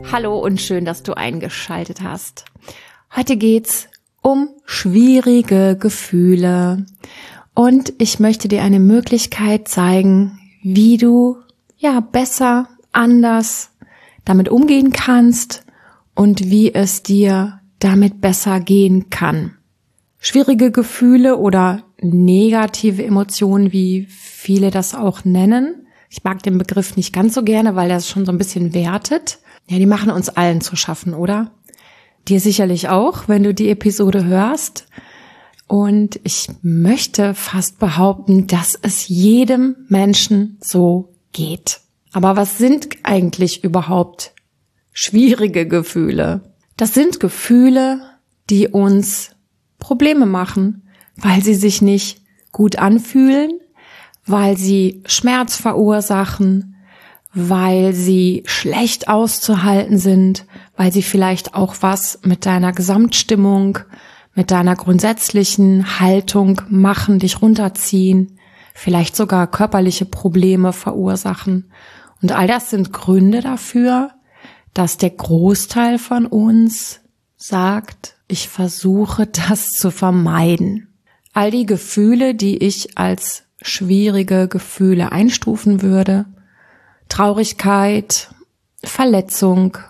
Hallo und schön, dass du eingeschaltet hast. Heute geht's um schwierige Gefühle und ich möchte dir eine Möglichkeit zeigen, wie du besser, anders damit umgehen kannst und wie es dir damit besser gehen kann. Schwierige Gefühle oder negative Emotionen, wie viele das auch nennen. Ich mag den Begriff nicht ganz so gerne, weil er es schon so ein bisschen wertet. Ja, die machen uns allen zu schaffen, oder? Dir sicherlich auch, wenn du die Episode hörst. Und ich möchte fast behaupten, dass es jedem Menschen so geht. Aber was sind eigentlich überhaupt schwierige Gefühle? Das sind Gefühle, die uns Probleme machen, weil sie sich nicht gut anfühlen, weil sie Schmerz verursachen, weil sie schlecht auszuhalten sind, weil sie vielleicht auch was mit deiner Gesamtstimmung, mit deiner grundsätzlichen Haltung machen, dich runterziehen, vielleicht sogar körperliche Probleme verursachen. Und all das sind Gründe dafür, dass der Großteil von uns sagt, ich versuche das zu vermeiden. All die Gefühle, die ich als schwierige Gefühle einstufen würde, Traurigkeit, Verletzung,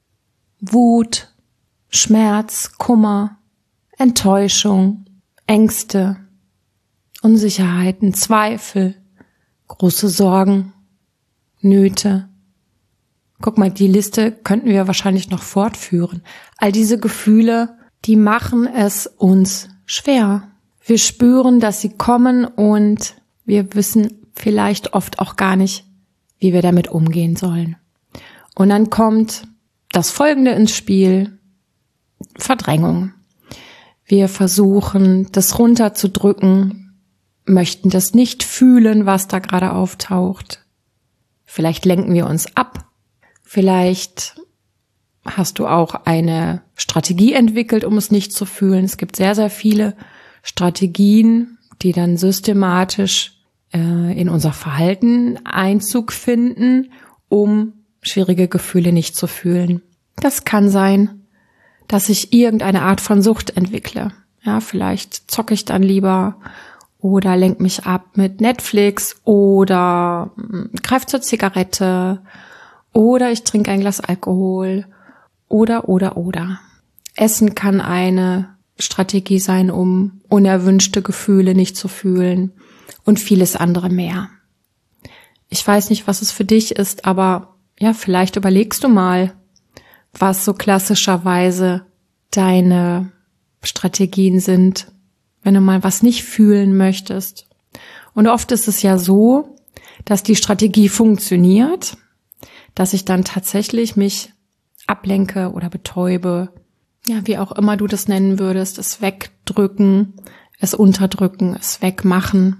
Wut, Schmerz, Kummer, Enttäuschung, Ängste, Unsicherheiten, Zweifel, große Sorgen, Nöte. Guck mal, die Liste könnten wir wahrscheinlich noch fortführen. All diese Gefühle, die machen es uns schwer. Wir spüren, dass sie kommen und wir wissen vielleicht oft auch gar nicht, wie wir damit umgehen sollen. Und dann kommt das Folgende ins Spiel: Verdrängung. Wir versuchen, das runterzudrücken, möchten das nicht fühlen, was da gerade auftaucht. Vielleicht lenken wir uns ab. Vielleicht hast du auch eine Strategie entwickelt, um es nicht zu fühlen. Es gibt sehr, sehr viele Strategien, die dann systematisch in unser Verhalten Einzug finden, um schwierige Gefühle nicht zu fühlen. Das kann sein, dass ich irgendeine Art von Sucht entwickle. Ja, vielleicht zocke ich dann lieber oder lenke mich ab mit Netflix oder greife zur Zigarette oder ich trinke ein Glas Alkohol oder. Essen kann eine Strategie sein, um unerwünschte Gefühle nicht zu fühlen und vieles andere mehr. Ich weiß nicht, was es für dich ist, aber ja, vielleicht überlegst du mal, was so klassischerweise deine Strategien sind, wenn du mal was nicht fühlen möchtest. Und oft ist es ja so, dass die Strategie funktioniert, dass ich dann tatsächlich mich ablenke oder betäube, ja, wie auch immer du das nennen würdest, es wegdrücken, es unterdrücken, es wegmachen.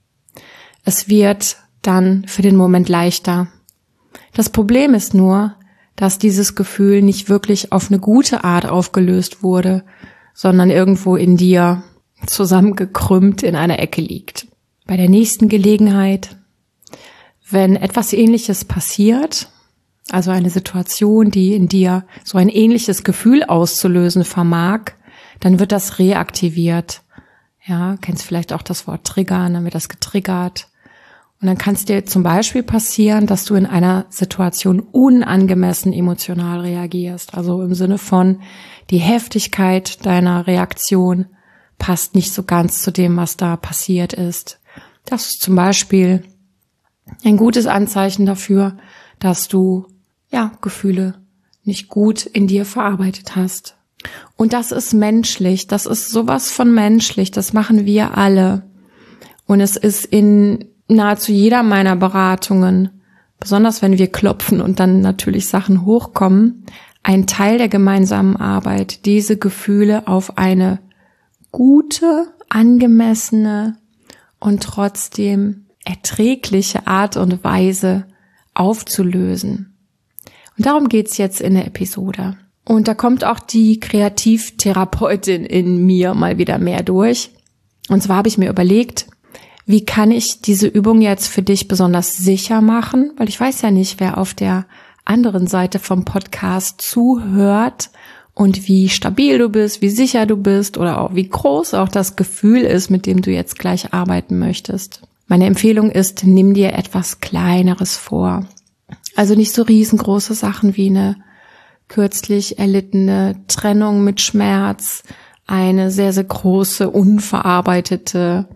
Es wird dann für den Moment leichter. Das Problem ist nur, dass dieses Gefühl nicht wirklich auf eine gute Art aufgelöst wurde, sondern irgendwo in dir zusammengekrümmt in einer Ecke liegt. Bei der nächsten Gelegenheit, wenn etwas Ähnliches passiert, also eine Situation, die in dir so ein ähnliches Gefühl auszulösen vermag, dann wird das reaktiviert. Ja, kennst vielleicht auch das Wort triggern, dann wird das getriggert. Und dann kann es dir zum Beispiel passieren, dass du in einer Situation unangemessen emotional reagierst. Also im Sinne von, die Heftigkeit deiner Reaktion passt nicht so ganz zu dem, was da passiert ist. Das ist zum Beispiel ein gutes Anzeichen dafür, dass du Gefühle nicht gut in dir verarbeitet hast. Und das ist menschlich, das ist sowas von menschlich, das machen wir alle. Und es ist in nahezu jeder meiner Beratungen, besonders wenn wir klopfen und dann natürlich Sachen hochkommen, ein Teil der gemeinsamen Arbeit, diese Gefühle auf eine gute, angemessene und trotzdem erträgliche Art und Weise aufzulösen. Und darum geht's jetzt in der Episode. Und da kommt auch die Kreativtherapeutin in mir mal wieder mehr durch. Und zwar habe ich mir überlegt, wie kann ich diese Übung jetzt für dich besonders sicher machen? Weil ich weiß ja nicht, wer auf der anderen Seite vom Podcast zuhört und wie stabil du bist, wie sicher du bist oder auch wie groß auch das Gefühl ist, mit dem du jetzt gleich arbeiten möchtest. Meine Empfehlung ist, nimm dir etwas Kleineres vor. Also nicht so riesengroße Sachen wie eine kürzlich erlittene Trennung mit Schmerz, eine sehr, sehr große, unverarbeitete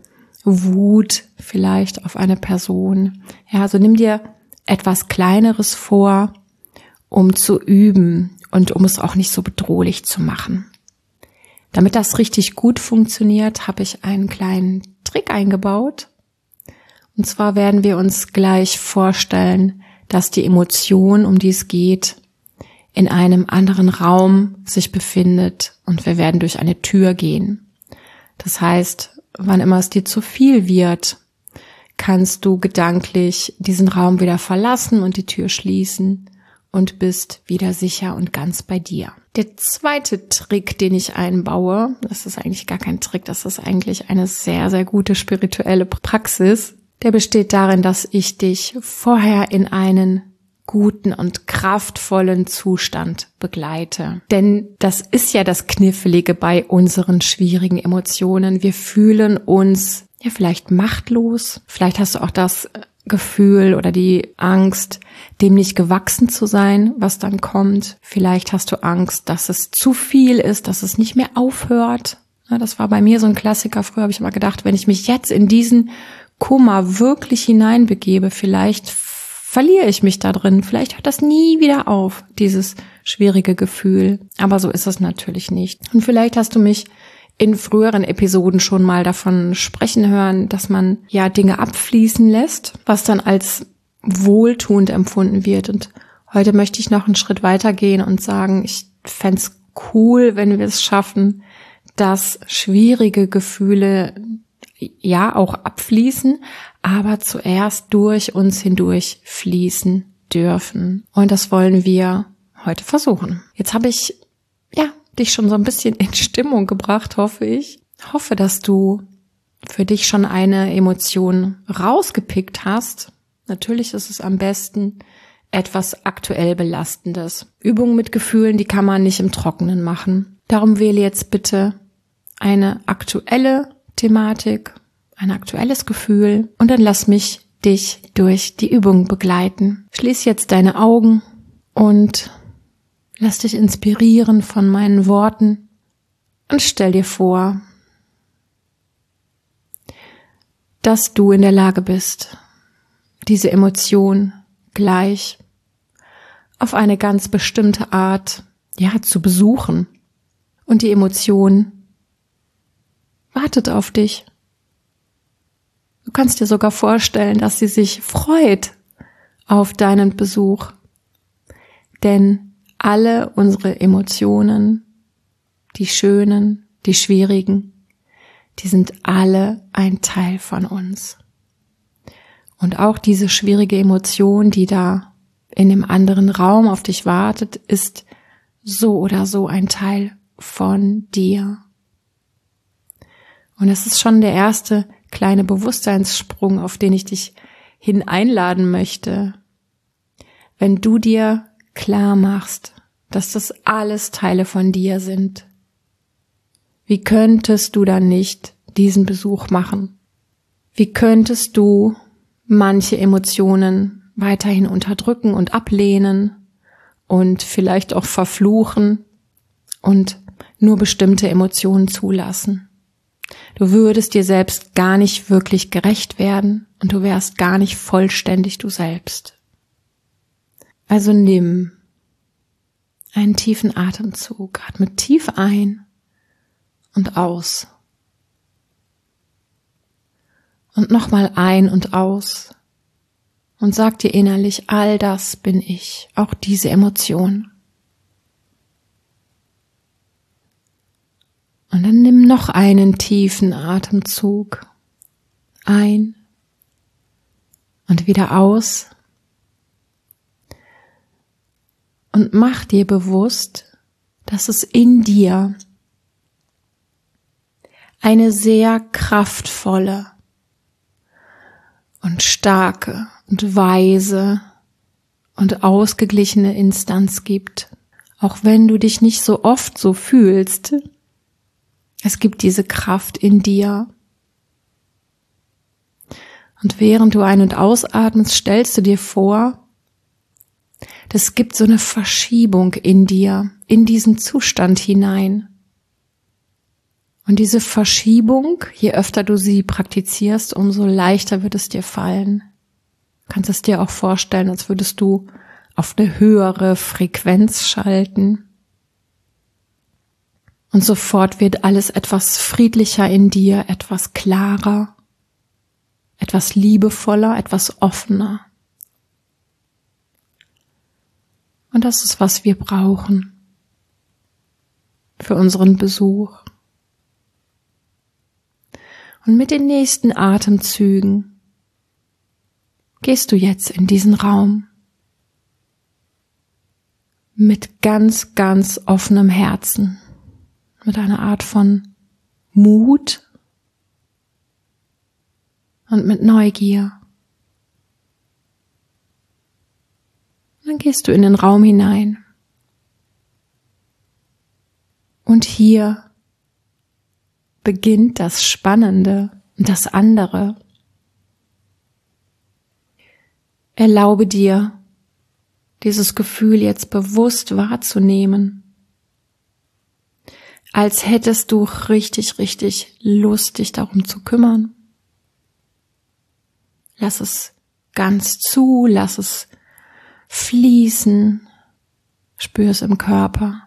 Wut vielleicht auf eine Person. Ja, also nimm dir etwas Kleineres vor, um zu üben und um es auch nicht so bedrohlich zu machen. Damit das richtig gut funktioniert, habe ich einen kleinen Trick eingebaut. Und zwar werden wir uns gleich vorstellen, dass die Emotion, um die es geht, in einem anderen Raum sich befindet und wir werden durch eine Tür gehen. Das heißt, wann immer es dir zu viel wird, kannst du gedanklich diesen Raum wieder verlassen und die Tür schließen und bist wieder sicher und ganz bei dir. Der zweite Trick, den ich einbaue, das ist eigentlich gar kein Trick, das ist eigentlich eine sehr, sehr gute spirituelle Praxis, der besteht darin, dass ich dich vorher in einen guten und kraftvollen Zustand begleite. Denn das ist ja das Knifflige bei unseren schwierigen Emotionen. Wir fühlen uns ja vielleicht machtlos. Vielleicht hast du auch das Gefühl oder die Angst, dem nicht gewachsen zu sein, was dann kommt. Vielleicht hast du Angst, dass es zu viel ist, dass es nicht mehr aufhört. Ja, das war bei mir so ein Klassiker. Früher habe ich immer gedacht, wenn ich mich jetzt in diesen Kummer wirklich hineinbegebe, vielleicht verliere ich mich da drin. Vielleicht hört das nie wieder auf, dieses schwierige Gefühl. Aber so ist es natürlich nicht. Und vielleicht hast du mich in früheren Episoden schon mal davon sprechen hören, dass man ja Dinge abfließen lässt, was dann als wohltuend empfunden wird. Und heute möchte ich noch einen Schritt weiter gehen und sagen, ich fände es cool, wenn wir es schaffen, dass schwierige Gefühle ja auch abfließen, aber zuerst durch uns hindurch fließen dürfen. Und das wollen wir heute versuchen. Jetzt habe ich dich schon so ein bisschen in Stimmung gebracht, hoffe ich. Hoffe, dass du für dich schon eine Emotion rausgepickt hast. Natürlich ist es am besten etwas aktuell Belastendes. Übungen mit Gefühlen, die kann man nicht im Trockenen machen. Darum wähle jetzt bitte eine aktuelle Thematik, ein aktuelles Gefühl und dann lass mich dich durch die Übung begleiten. Schließ jetzt deine Augen und lass dich inspirieren von meinen Worten und stell dir vor, dass du in der Lage bist, diese Emotion gleich auf eine ganz bestimmte Art, zu besuchen. Und die Emotion wartet auf dich. Du kannst dir sogar vorstellen, dass sie sich freut auf deinen Besuch. Denn alle unsere Emotionen, die schönen, die schwierigen, die sind alle ein Teil von uns. Und auch diese schwierige Emotion, die da in dem anderen Raum auf dich wartet, ist so oder so ein Teil von dir. Und es ist schon der erste kleine Bewusstseinssprung, auf den ich dich hin einladen möchte. Wenn du dir klar machst, dass das alles Teile von dir sind, wie könntest du dann nicht diesen Besuch machen? Wie könntest du manche Emotionen weiterhin unterdrücken und ablehnen und vielleicht auch verfluchen und nur bestimmte Emotionen zulassen? Du würdest dir selbst gar nicht wirklich gerecht werden und du wärst gar nicht vollständig du selbst. Also nimm einen tiefen Atemzug, atme tief ein und aus. Und nochmal ein und aus und sag dir innerlich, all das bin ich, auch diese Emotion. Und dann nimm noch einen tiefen Atemzug ein und wieder aus. Und mach dir bewusst, dass es in dir eine sehr kraftvolle und starke und weise und ausgeglichene Instanz gibt. Auch wenn du dich nicht so oft so fühlst, es gibt diese Kraft in dir. Und während du ein- und ausatmest, stellst du dir vor, es gibt so eine Verschiebung in dir, in diesen Zustand hinein. Und diese Verschiebung, je öfter du sie praktizierst, umso leichter wird es dir fallen. Du kannst es dir auch vorstellen, als würdest du auf eine höhere Frequenz schalten. Und sofort wird alles etwas friedlicher in dir, etwas klarer, etwas liebevoller, etwas offener. Und das ist, was wir brauchen für unseren Besuch. Und mit den nächsten Atemzügen gehst du jetzt in diesen Raum mit ganz, ganz offenem Herzen, mit einer Art von Mut und mit Neugier. Dann gehst du in den Raum hinein. Und hier beginnt das Spannende und das andere. Erlaube dir, dieses Gefühl jetzt bewusst wahrzunehmen, als hättest du richtig, richtig Lust, dich darum zu kümmern. Lass es ganz zu, lass es fließen, spür es im Körper.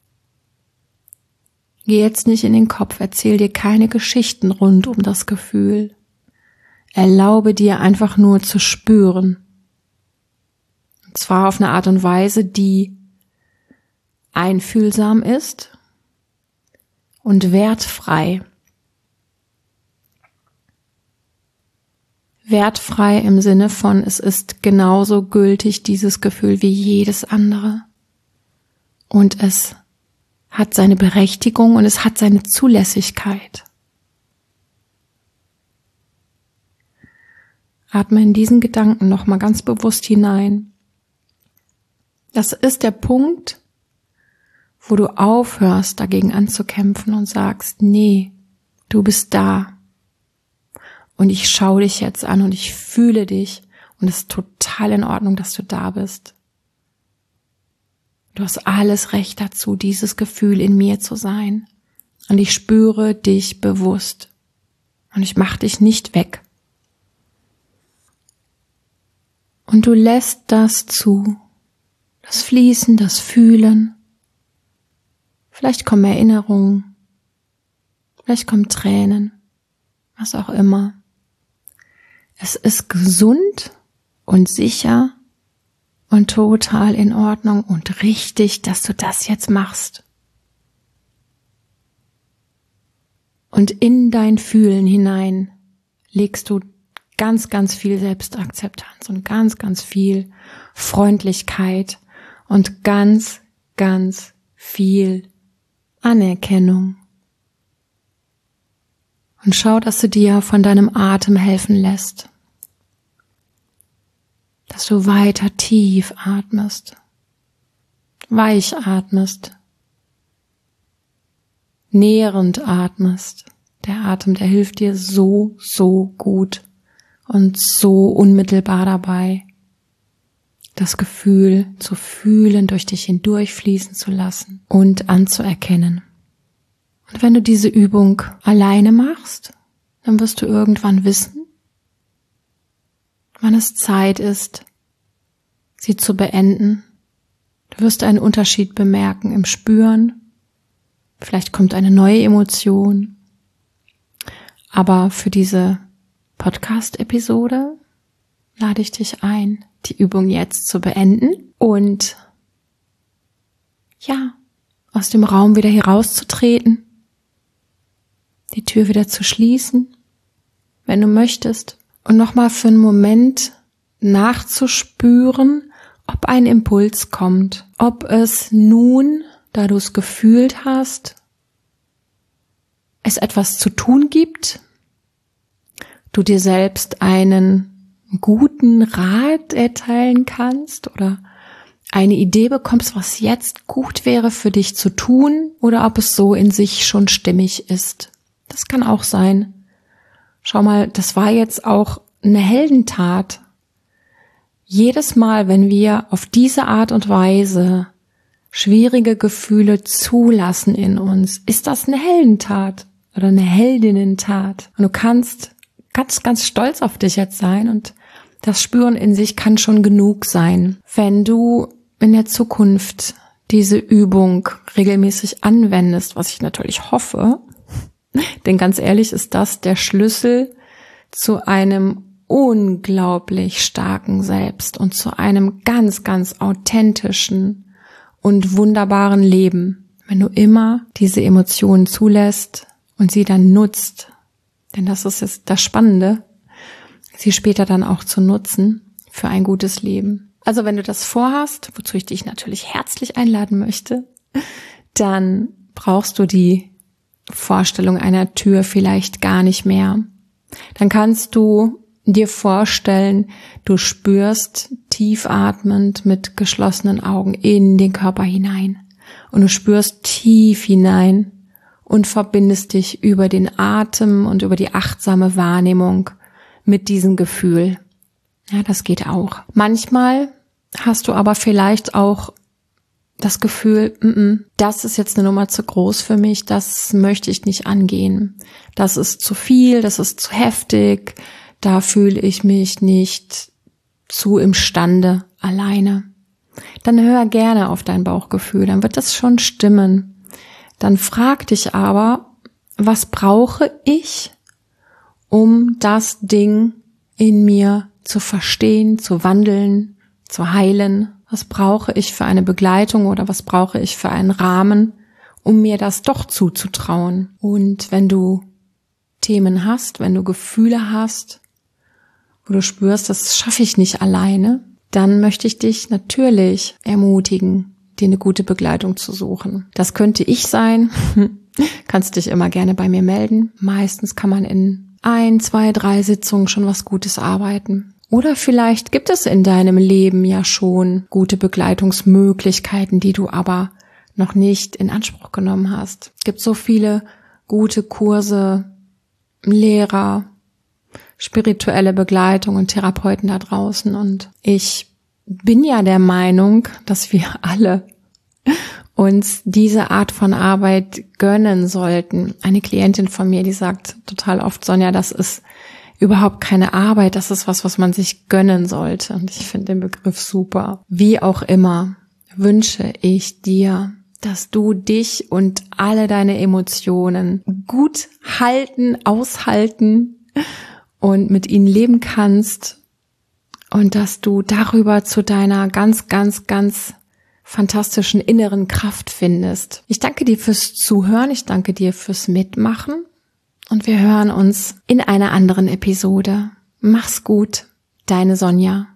Geh jetzt nicht in den Kopf, erzähl dir keine Geschichten rund um das Gefühl. Erlaube dir einfach nur zu spüren. Und zwar auf eine Art und Weise, die einfühlsam ist und wertfrei. Wertfrei im Sinne von, es ist genauso gültig, dieses Gefühl, wie jedes andere. Und es hat seine Berechtigung und es hat seine Zulässigkeit. Atme in diesen Gedanken nochmal ganz bewusst hinein. Das ist der Punkt, wo du aufhörst, dagegen anzukämpfen und sagst, nee, du bist da. Und ich schaue dich jetzt an und ich fühle dich und es ist total in Ordnung, dass du da bist. Du hast alles Recht dazu, dieses Gefühl in mir zu sein. Und ich spüre dich bewusst. Und ich mache dich nicht weg. Und du lässt das zu. Das Fließen, das Fühlen. Vielleicht kommen Erinnerungen. Vielleicht kommen Tränen. Was auch immer. Es ist gesund und sicher und total in Ordnung und richtig, dass du das jetzt machst. Und in dein Fühlen hinein legst du ganz, ganz viel Selbstakzeptanz und ganz, ganz viel Freundlichkeit und ganz, ganz viel Anerkennung. Und schau, dass du dir von deinem Atem helfen lässt. Dass du weiter tief atmest, weich atmest, nährend atmest. Der Atem, der hilft dir so, so gut und so unmittelbar dabei, das Gefühl zu fühlen, durch dich hindurchfließen zu lassen und anzuerkennen. Und wenn du diese Übung alleine machst, dann wirst du irgendwann wissen, wann es Zeit ist, sie zu beenden. Du wirst einen Unterschied bemerken im Spüren. Vielleicht kommt eine neue Emotion. Aber für diese Podcast-Episode lade ich dich ein, die Übung jetzt zu beenden und ja, aus dem Raum wieder herauszutreten, die Tür wieder zu schließen, wenn du möchtest, und nochmal für einen Moment nachzuspüren, ob ein Impuls kommt, ob es nun, da du es gefühlt hast, es etwas zu tun gibt, du dir selbst einen einen guten Rat erteilen kannst oder eine Idee bekommst, was jetzt gut wäre für dich zu tun oder ob es so in sich schon stimmig ist. Das kann auch sein. Schau mal, das war jetzt auch eine Heldentat. Jedes Mal, wenn wir auf diese Art und Weise schwierige Gefühle zulassen in uns, ist das eine Heldentat oder eine Heldinnentat. Und du kannst ganz, ganz stolz auf dich jetzt sein und das Spüren in sich kann schon genug sein. Wenn du in der Zukunft diese Übung regelmäßig anwendest, was ich natürlich hoffe, denn ganz ehrlich ist das der Schlüssel zu einem unglaublich starken Selbst und zu einem ganz, ganz authentischen und wunderbaren Leben, wenn du immer diese Emotionen zulässt und sie dann nutzt. Denn das ist jetzt das Spannende, sie später dann auch zu nutzen für ein gutes Leben. Also wenn du das vorhast, wozu ich dich natürlich herzlich einladen möchte, dann brauchst du die Vorstellung einer Tür vielleicht gar nicht mehr. Dann kannst du dir vorstellen, du spürst tief atmend mit geschlossenen Augen in den Körper hinein. Und du spürst tief hinein und verbindest dich über den Atem und über die achtsame Wahrnehmung mit diesem Gefühl. Ja, das geht auch. Manchmal hast du aber vielleicht auch das Gefühl, das ist jetzt eine Nummer zu groß für mich, das möchte ich nicht angehen. Das ist zu viel, das ist zu heftig, da fühle ich mich nicht zu imstande alleine. Dann hör gerne auf dein Bauchgefühl, dann wird das schon stimmen. Dann frag dich aber, was brauche ich, um das Ding in mir zu verstehen, zu wandeln, zu heilen? Was brauche ich für eine Begleitung oder was brauche ich für einen Rahmen, um mir das doch zuzutrauen? Und wenn du Themen hast, wenn du Gefühle hast, wo du spürst, das schaffe ich nicht alleine, dann möchte ich dich natürlich ermutigen, dir eine gute Begleitung zu suchen. Das könnte ich sein. Kannst dich immer gerne bei mir melden. Meistens kann man in 1, 2, 3 Sitzungen schon was Gutes arbeiten. Oder vielleicht gibt es in deinem Leben ja schon gute Begleitungsmöglichkeiten, die du aber noch nicht in Anspruch genommen hast. Es gibt so viele gute Kurse, Lehrer, spirituelle Begleitung und Therapeuten da draußen. Und ich bin ja der Meinung, dass wir alle uns diese Art von Arbeit gönnen sollten. Eine Klientin von mir, die sagt total oft, Sonja, das ist überhaupt keine Arbeit, das ist was man sich gönnen sollte. Und ich finde den Begriff super. Wie auch immer wünsche ich dir, dass du dich und alle deine Emotionen gut halten, aushalten und mit ihnen leben kannst und dass du darüber zu deiner ganz, ganz, ganz fantastischen inneren Kraft findest. Ich danke dir fürs Zuhören, ich danke dir fürs Mitmachen. Und wir hören uns in einer anderen Episode. Mach's gut, deine Sonja.